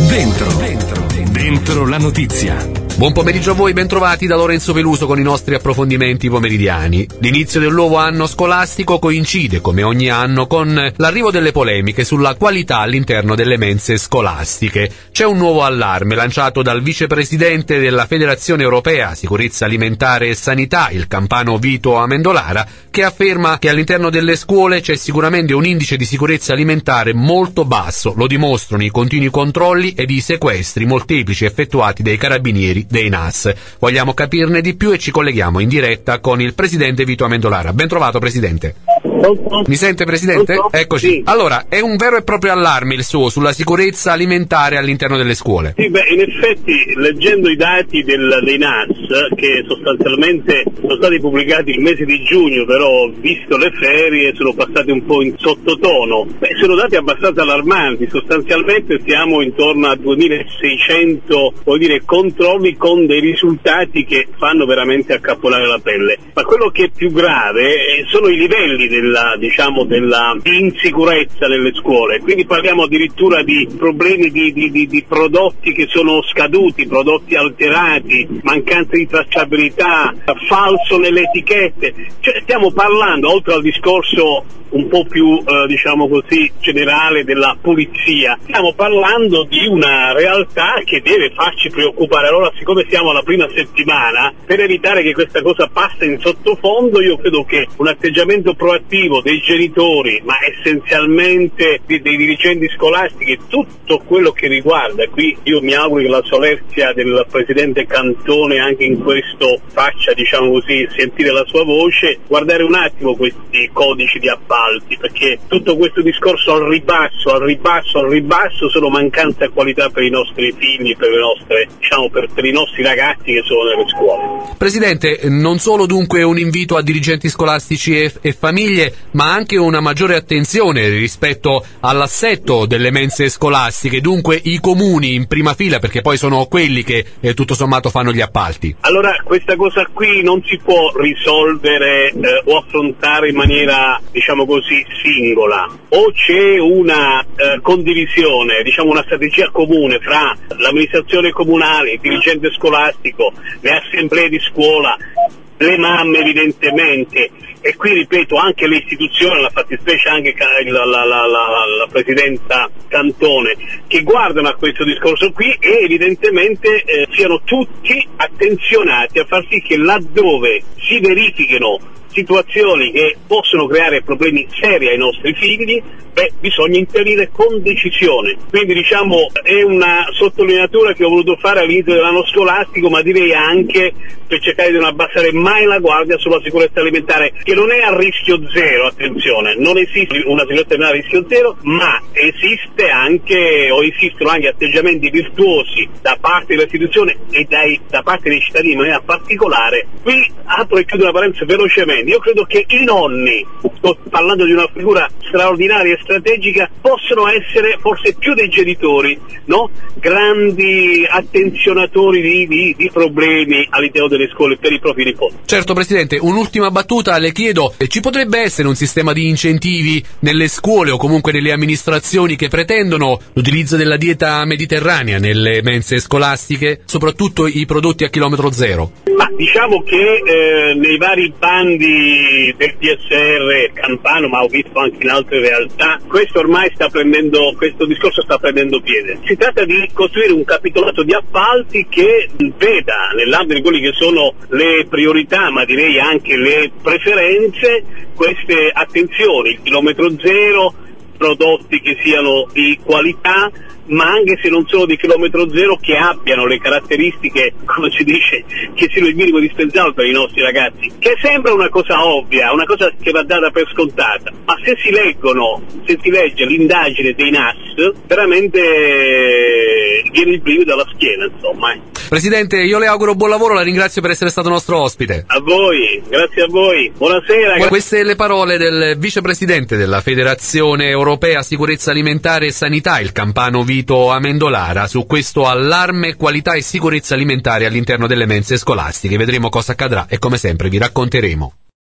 Dentro la notizia. Buon pomeriggio a voi, bentrovati da Lorenzo Peluso con i nostri approfondimenti pomeridiani. L'inizio del nuovo anno scolastico coincide, come ogni anno, con l'arrivo delle polemiche sulla qualità all'interno delle mense scolastiche. C'è un nuovo allarme lanciato dal vicepresidente della Federazione Europea Sicurezza Alimentare e Sanità, il campano Vito Amendolara, che afferma che all'interno delle scuole c'è sicuramente un indice di sicurezza alimentare molto basso. Lo dimostrano i continui controlli ed i sequestri molteplici effettuati dai carabinieri dei NAS. Vogliamo capirne di più e ci colleghiamo in diretta con il presidente Vito Amendolara. Ben trovato, presidente. Mi sente, presidente? Eccoci. Sì. Allora, è un vero e proprio allarme il suo sulla sicurezza alimentare all'interno delle scuole? Sì, in effetti, leggendo i dati dei NAS, che sostanzialmente sono stati pubblicati il mese di giugno, però visto le ferie sono passati un po' in sottotono, sono dati abbastanza allarmanti. Sostanzialmente siamo intorno a 2600 controlli con dei risultati che fanno veramente accapponare la pelle. Ma quello che è più grave sono i livelli della insicurezza nelle scuole, quindi parliamo addirittura di problemi di prodotti che sono scaduti, prodotti alterati, mancanza di tracciabilità, falso nelle etichette, cioè stiamo parlando, oltre al discorso un po' più generale della pulizia, stiamo parlando di una realtà che deve farci preoccupare. Allora, siccome siamo alla prima settimana, per evitare che questa cosa passi in sottofondo, io credo che un atteggiamento proattivo dei genitori, ma essenzialmente dei dirigenti scolastici e tutto quello che riguarda, qui io mi auguro che la solerzia del presidente Cantone anche in questo faccia sentire la sua voce, guardare un attimo questi codici di appalti, perché tutto questo discorso al ribasso sono mancanza di qualità per i nostri figli, per i nostri ragazzi che sono nelle scuole. Presidente, non solo dunque un invito a dirigenti scolastici e famiglie, ma anche una maggiore attenzione rispetto all'assetto delle mense scolastiche, dunque i comuni in prima fila, perché poi sono quelli che tutto sommato fanno gli appalti. Allora, questa cosa qui non si può risolvere o affrontare in maniera singola. O c'è una condivisione, una strategia comune fra l'amministrazione comunale, il dirigente scolastico, le assemblee di scuola, le mamme evidentemente, e qui ripeto anche le istituzioni, la fattispecie anche la presidenza Cantone, che guardano a questo discorso qui e evidentemente siano tutti attenzionati a far sì che laddove si verifichino situazioni che possono creare problemi seri ai nostri figli, bisogna intervenire con decisione. Quindi è una sottolineatura che ho voluto fare all'inizio dell'anno scolastico, ma direi anche per cercare di non abbassare mai la guardia sulla sicurezza alimentare, che non è a rischio zero, attenzione, non esiste una sicurezza alimentare a rischio zero, ma esistono anche atteggiamenti virtuosi da parte dell'istituzione e da parte dei cittadini in maniera particolare. Qui apro e chiudo una parentesi velocemente. Io credo che i nonni, sto parlando di una figura straordinaria e strategica, possono essere forse più dei genitori, no? Grandi attenzionatori di problemi all'interno delle scuole per i propri nipoti. Certo, Presidente, un'ultima battuta le chiedo: ci potrebbe essere un sistema di incentivi nelle scuole o comunque nelle amministrazioni che pretendono l'utilizzo della dieta mediterranea nelle mense scolastiche, soprattutto i prodotti a chilometro zero? Ma diciamo che nei vari bandi del PSR campano, ma ho visto anche in altre realtà, questo discorso sta prendendo piede. Si tratta di costruire un capitolato di appalti che veda nell'ambito di quelli che sono le priorità, ma direi anche le preferenze, queste attenzioni, il chilometro zero, prodotti che siano di qualità, ma anche se non sono di chilometro zero, che abbiano le caratteristiche, come si dice, che siano il minimo indispensabile per i nostri ragazzi, che sembra una cosa ovvia, una cosa che va data per scontata, ma se si legge l'indagine dei NAS, veramente viene il brivido dalla schiena, insomma. Presidente, io le auguro buon lavoro, la ringrazio per essere stato nostro ospite. A voi, grazie a voi, buonasera. Queste le parole del vicepresidente della Federazione Europea Sicurezza Alimentare e Sanità, il campano Vito Amendolara, su questo allarme qualità e sicurezza alimentare all'interno delle mense scolastiche. Vedremo cosa accadrà e come sempre vi racconteremo.